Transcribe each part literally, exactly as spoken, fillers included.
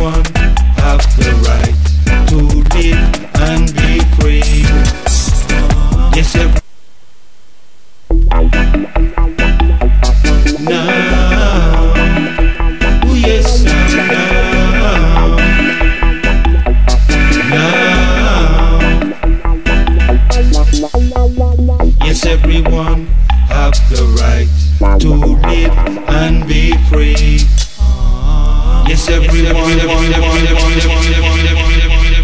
everyone have the right to live and be free. Yes, every now, oh yes, now, now. Yes, everyone have the right to live and be free. Yes, everyone, everyone, everyone, everyone, everyone, everyone, everyone.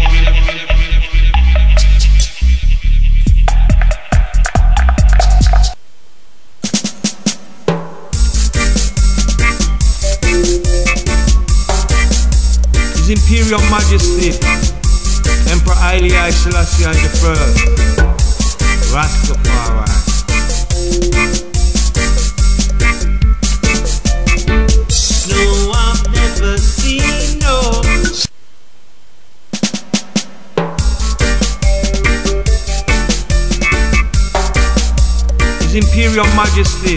His Imperial Majesty, Emperor Haile Selassie the First, Rastafari. No, I've never seen no. His Imperial Majesty.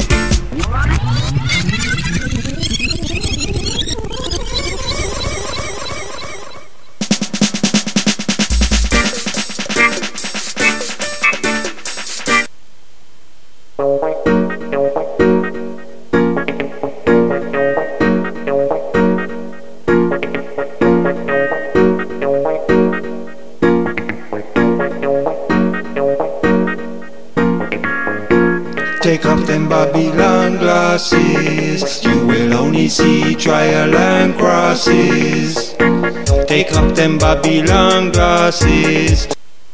Take off them Babylon glasses, you will only see trial and crosses. Take off them Babylon glasses.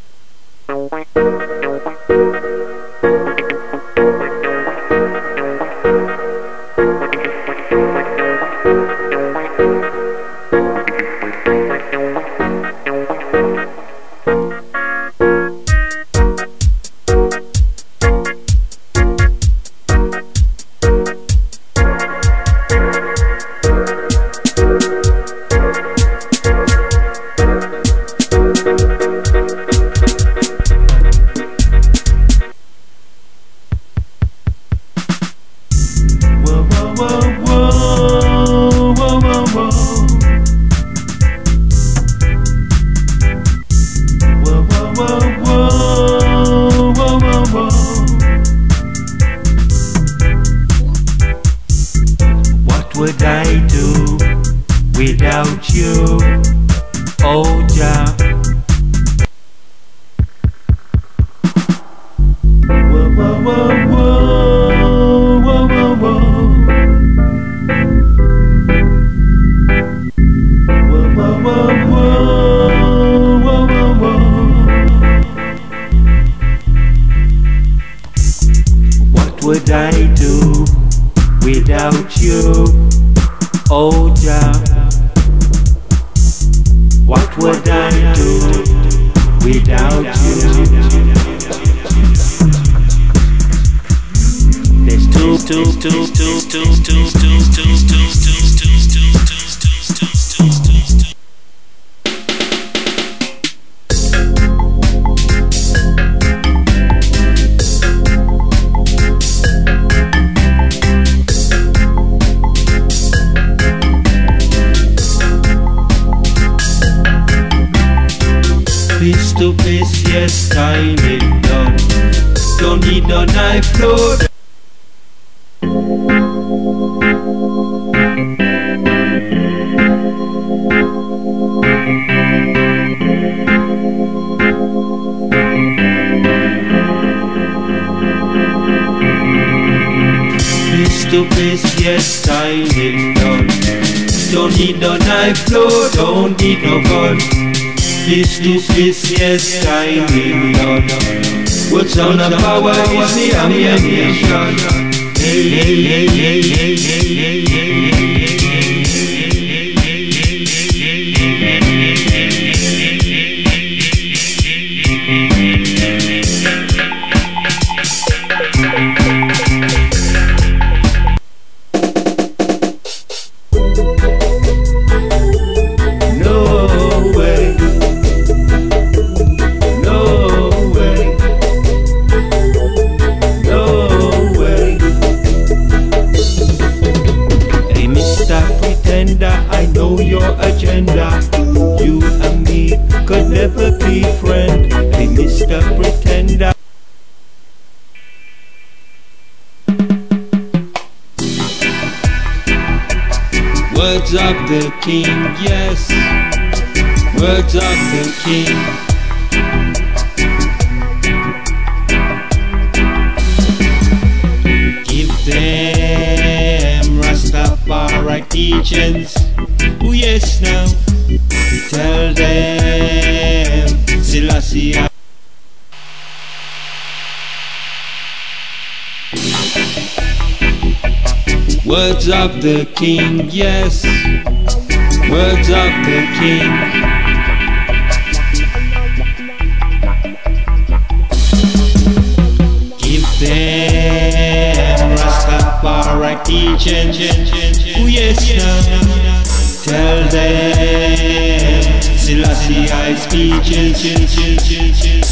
Would I do without you, oh Jah? Whoa, whoa, whoa, whoa, whoa, whoa, whoa. Whoa, whoa, whoa, whoa, whoa, whoa, whoa. What would I do without you, oh Jah? What would I do without you? There's two, two, two, two, two, two, two, two, two, two, face to face, yes, time it done. Don't need no knife, load. Face to face, yes, time it done. Don't need no knife, load. Don't need no gun. Face to face, yes, time in order. What's on the power is the ammunition. Hey, hey, hey, hey, hey, hey, hey, hey, know your agenda. You and me could never be friends. Hey, Mister Pretender. Words of the king, yes. Words of the king. Give them Rastafari teachings. Oh yes now. Tell them Selassie. Words of the king, yes. Words of the king. Give them Rastafari teaching. Oh yes now. Tell them Selassie I speeches.